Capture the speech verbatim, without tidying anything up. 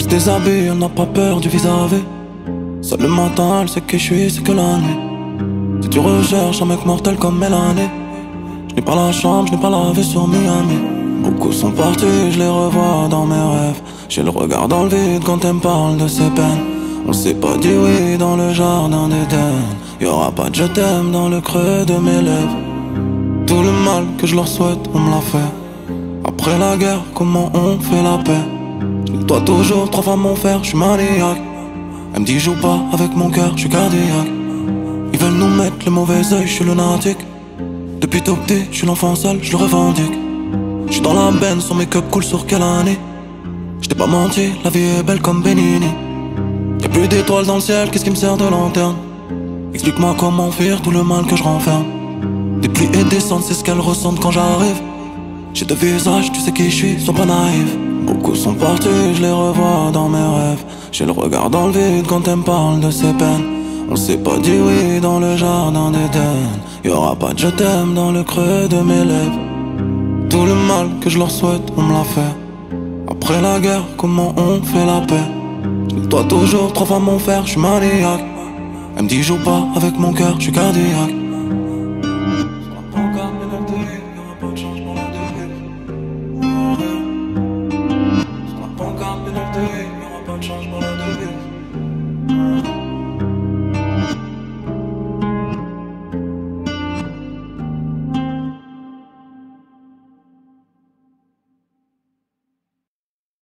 déshabille, elle n'a pas peur du vis-à-vis. Seul le matin, elle sait qui je suis, c'est que la nuit. Si tu recherches un mec mortel comme Mélanie, je n'ai pas la chambre, je n'ai pas la vue sur Miami. Beaucoup sont partis, je les revois dans mes rêves. J'ai le regard dans le vide quand elle me parle de ses peines. On s'est pas dit oui dans le jardin d'Éden. Y'aura pas de je t'aime dans le creux de mes lèvres. Tout le mal que je leur souhaite, on me l'a fait. Après la guerre, comment on fait la paix? Je dois toujours trois fois mon fer, je suis maniaque. Elle me dit joue pas avec mon cœur, je suis cardiaque. Ils veulent nous mettre le mauvais oeil, je suis lunatique. Depuis tout petit, je suis l'enfant seul, je le revendique. Je suis dans la benne, son make-up coule sur quelle année? Je t'ai pas menti, la vie est belle comme Benini. Y'a plus d'étoiles dans le ciel, qu'est-ce qui me sert de lanterne? Explique-moi comment fuir tout le mal que je renferme. Des pluies et des cendres, c'est ce qu'elles ressentent quand j'arrive. J'ai deux visages, tu sais qui je suis, sois pas naïf. Beaucoup sont partis, je les revois dans mes rêves. J'ai le regard dans le vide quand elle me parle de ses peines. On s'est pas dit oui dans le jardin d'Éden. Y'aura pas de je t'aime dans le creux de mes lèvres. Tout le mal que je leur souhaite, on me l'a fait. Après la guerre, comment on fait la paix? Je dois toujours trois fois mon fer, je suis maniaque. Elle me dit joue pas avec mon cœur, je suis cardiaque. Change